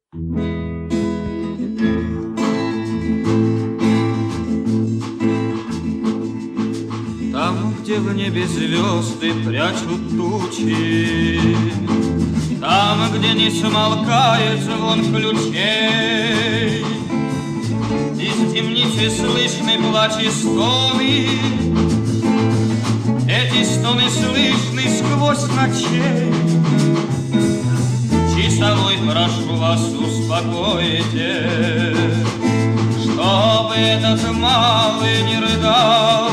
Там, где в небе звезды прячут тучи, там, где не смолкает звон ключей, из темницы слышны плач и стоны, эти стоны слышны сквозь ночей. Часовой, прошу вас, успокойте, чтобы этот малый не рыдал.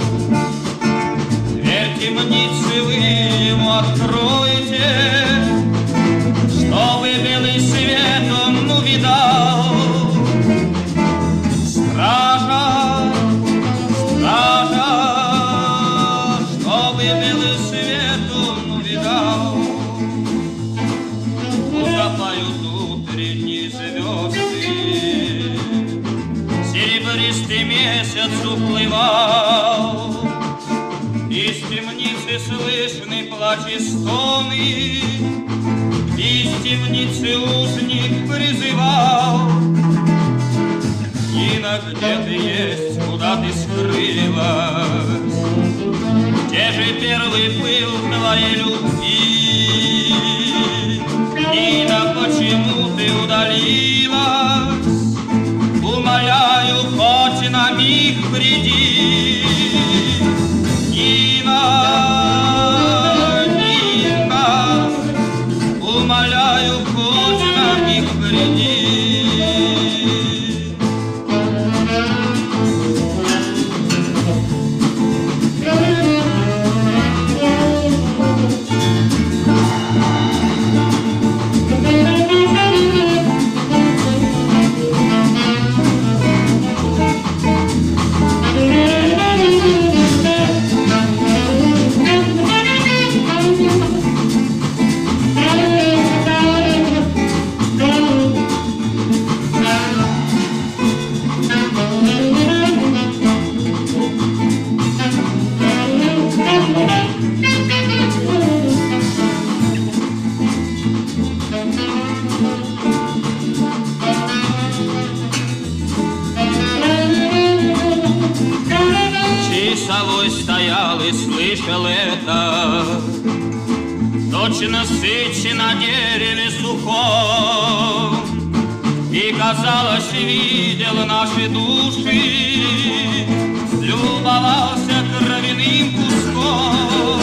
Дверь темницы вы ему откройте, чтобы белый свет он увидал. Стража, стража, чтобы белый свет он увидал. Утопают утренние звезды, серебристый месяц уплывал. Из темницы слышны плач и стоны, из темницы узник призывал. Нина, где ты есть, куда ты скрылась? Где же первый пыл твоей любви? Нина, почему ты удалилась? Умоляю, хоть на миг приди. Нина, Нина, умоляю, хоть на миг приди. Часовой стоял и слышал это, точно сыч на дереве сухом, и, казалось, видел наши души, любовался кровяным куском.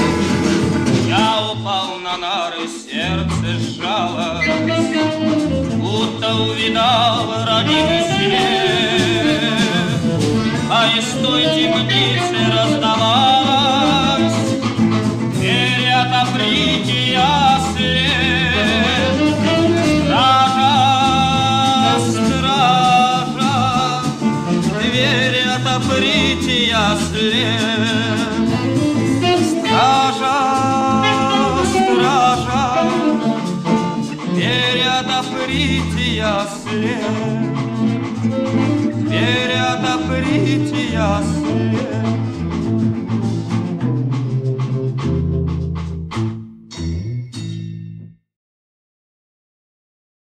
Я упал на нары, сердце сжалось, будто увидал родимый свет. А из той темницы раздавалась дверь отоприте я след. Стража, стража, дверь отоприте я след. Стража, стража, дверь отоприте я след. Дверь отоприте я след.